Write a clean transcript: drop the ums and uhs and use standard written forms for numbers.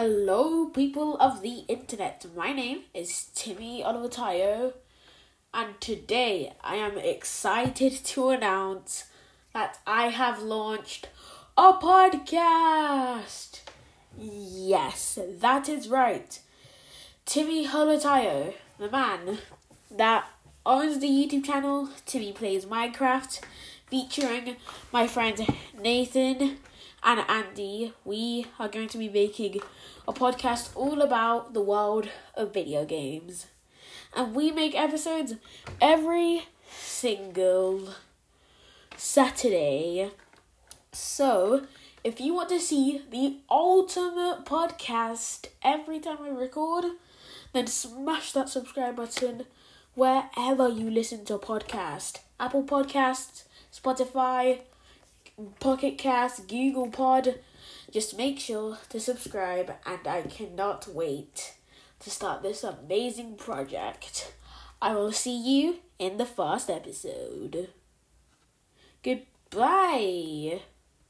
Hello, people of the internet. My name is Timmy Olivatayo, and today I am excited to announce that I have launched a podcast. Yes, that is right. Timmy Olivatayo, the man that owns the YouTube channel Timmy Plays Minecraft, featuring my friends Nathan and Andy. We are going to be making a podcast all about the world of video games. And we make episodes every single Saturday. So, if you want to see the ultimate podcast every time I record, then smash that subscribe button wherever you listen to a podcast. Apple Podcasts, Spotify, Pocket Cast, Google Pod. Just make sure to subscribe, and I cannot wait to start this amazing project. I will see you in the first episode. Goodbye.